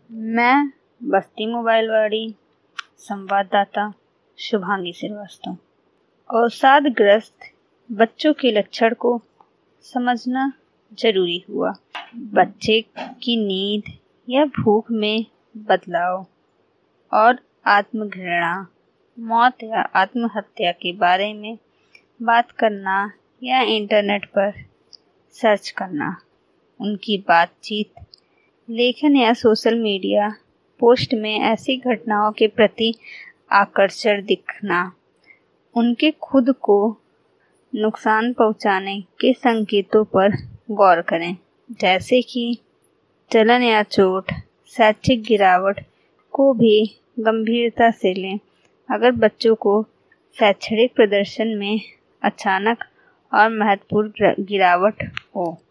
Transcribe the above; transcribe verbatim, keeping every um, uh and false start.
मैं बस्ती मोबाइल वाली संवाददाता शुभांगी श्रीवास्तव। अवसादग्रस्त बच्चों के लक्षण को समझना जरूरी हुआ। बच्चे की नींद या भूख में बदलाव और आत्मघृणा, मौत या आत्महत्या के बारे में बात करना या इंटरनेट पर सर्च करना, उनकी बातचीत, लेखन या सोशल मीडिया पोस्ट में ऐसी घटनाओं के प्रति आकर्षण दिखना, उनके खुद को नुकसान पहुंचाने के संकेतों पर गौर करें, जैसे कि जलन या चोट। शैक्षिक गिरावट को भी गंभीरता से लें। अगर बच्चों को शैक्षणिक प्रदर्शन में अचानक और महत्वपूर्ण गिरावट हो